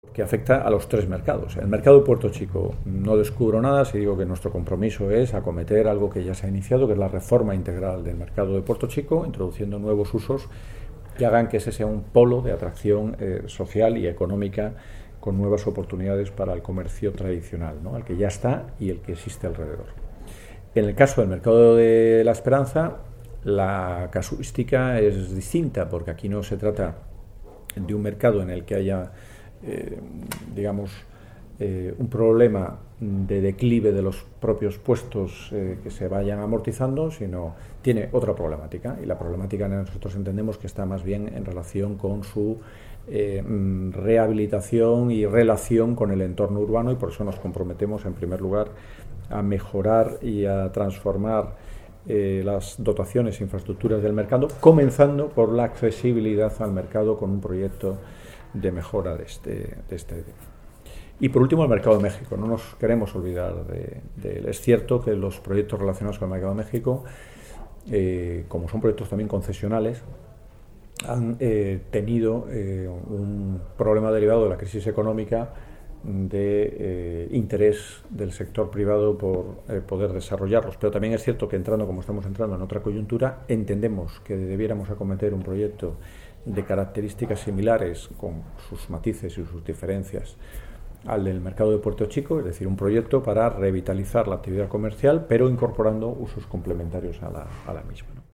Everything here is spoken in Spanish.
que afecta a los tres mercados. El mercado de Puerto Chico, no descubro nada si digo que nuestro compromiso es acometer algo que ya se ha iniciado, que es la reforma integral del mercado de Puerto Chico, introduciendo nuevos usos que hagan que ese sea un polo de atracción social y económica con nuevas oportunidades para el comercio tradicional, ¿no? El que ya está y el que existe alrededor. En el caso del mercado de La Esperanza, la casuística es distinta, porque aquí no se trata de un mercado en el que haya un problema de declive de los propios puestos que se vayan amortizando, sino tiene otra problemática, y la problemática nosotros entendemos que está más bien en relación con su rehabilitación y relación con el entorno urbano, y por eso nos comprometemos en primer lugar a mejorar y a transformar las dotaciones e infraestructuras del mercado, comenzando por la accesibilidad al mercado con un proyecto de mejora de este. Y por último, el mercado de México. No nos queremos olvidar de él. Es cierto que los proyectos relacionados con el mercado de México, como son proyectos también concesionales, han tenido un problema derivado de la crisis económica de interés del sector privado por poder desarrollarlos. Pero también es cierto que como estamos entrando en otra coyuntura, entendemos que debiéramos acometer un proyecto de características similares, con sus matices y sus diferencias, al del mercado de Puerto Chico, es decir, un proyecto para revitalizar la actividad comercial, pero incorporando usos complementarios a la misma, ¿no?